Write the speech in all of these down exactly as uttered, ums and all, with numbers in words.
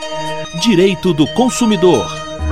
Direito do Consumidor.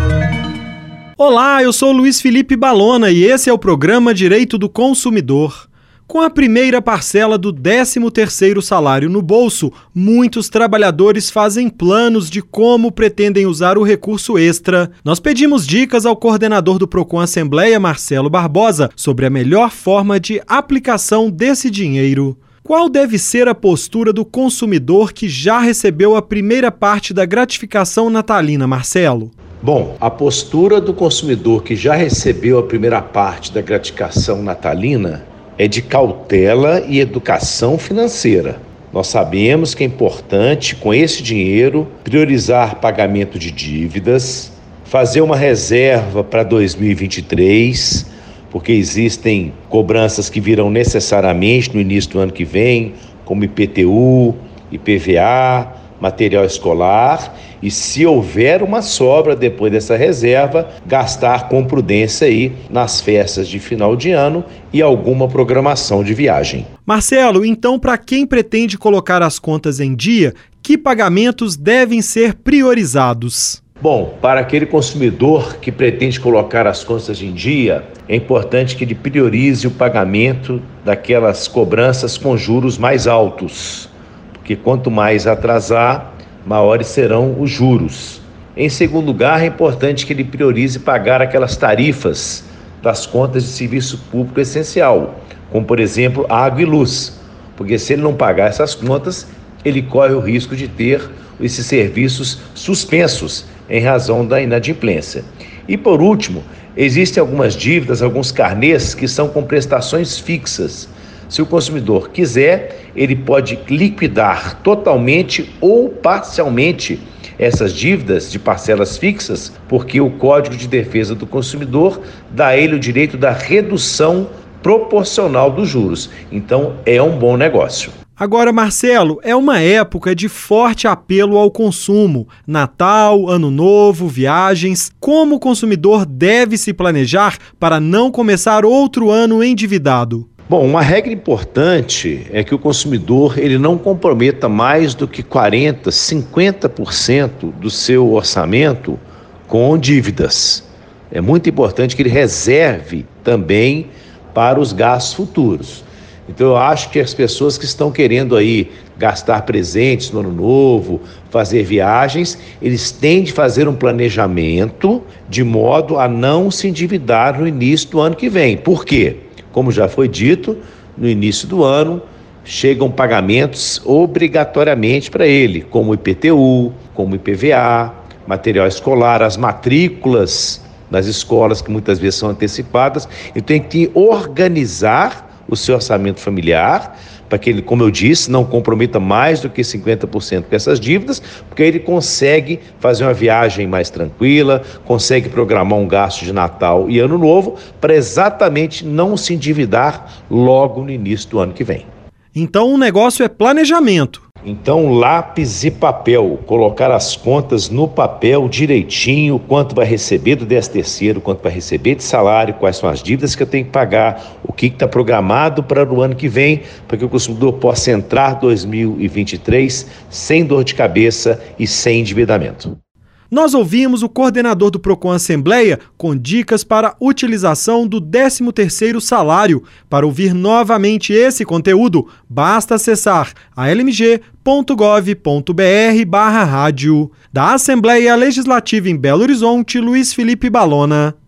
Olá, eu sou Luiz Felipe Balona e esse é o programa Direito do Consumidor. Com a primeira parcela do décimo terceiro salário no bolso, muitos trabalhadores fazem planos de como pretendem usar o recurso extra. Nós pedimos dicas ao coordenador do Procon Assembleia, Marcelo Barbosa, sobre a melhor forma de aplicação desse dinheiro. Qual deve ser a postura do consumidor que já recebeu a primeira parte da gratificação natalina, Marcelo? Bom, a postura do consumidor que já recebeu a primeira parte da gratificação natalina é de cautela e educação financeira. Nós sabemos que é importante, com esse dinheiro, priorizar pagamento de dívidas, fazer uma reserva para dois mil e vinte e três, porque existem cobranças que virão necessariamente no início do ano que vem, como I P T U, I P V A, material escolar, e se houver uma sobra depois dessa reserva, gastar com prudência aí nas festas de final de ano e alguma programação de viagem. Marcelo, então para quem pretende colocar as contas em dia, que pagamentos devem ser priorizados? Bom, para aquele consumidor que pretende colocar as contas em dia, é importante que ele priorize o pagamento daquelas cobranças com juros mais altos, porque quanto mais atrasar, maiores serão os juros. Em segundo lugar, é importante que ele priorize pagar aquelas tarifas das contas de serviço público essencial, como por exemplo água e luz, porque se ele não pagar essas contas, ele corre o risco de ter esses serviços suspensos em razão da inadimplência. E por último, existem algumas dívidas, alguns carnês que são com prestações fixas. Se o consumidor quiser, ele pode liquidar totalmente ou parcialmente essas dívidas de parcelas fixas, porque o Código de Defesa do Consumidor dá a ele o direito da redução proporcional dos juros. Então, é um bom negócio. Agora, Marcelo, é uma época de forte apelo ao consumo. Natal, Ano Novo, viagens. Como o consumidor deve se planejar para não começar outro ano endividado? Bom, uma regra importante é que o consumidor ele não comprometa mais do que quarenta por cento, cinquenta por cento do seu orçamento com dívidas. É muito importante que ele reserve também para os gastos futuros. Então eu acho que as pessoas que estão querendo aí gastar presentes no ano novo, fazer viagens, eles têm de fazer um planejamento de modo a não se endividar no início do ano que vem. Por quê? Como já foi dito, no início do ano chegam pagamentos obrigatoriamente para ele, como I P T U, como I P V A, material escolar, as matrículas nas escolas que muitas vezes são antecipadas. Então tem que organizar o seu orçamento familiar, para que ele, como eu disse, não comprometa mais do que cinquenta por cento com essas dívidas, porque aí ele consegue fazer uma viagem mais tranquila, consegue programar um gasto de Natal e Ano Novo, para exatamente não se endividar logo no início do ano que vem. Então o negócio é planejamento. Então, lápis e papel, colocar as contas no papel direitinho, quanto vai receber do décimo terceiro, quanto vai receber de salário, quais são as dívidas que eu tenho que pagar, o que está programado para o ano que vem, para que o consumidor possa entrar em dois mil e vinte e três sem dor de cabeça e sem endividamento. Nós ouvimos o coordenador do Procon Assembleia com dicas para a utilização do décimo terceiro salário. Para ouvir novamente esse conteúdo, basta acessar a l m g ponto gov ponto b r barra rádio. Da Assembleia Legislativa em Belo Horizonte, Luiz Felipe Balona.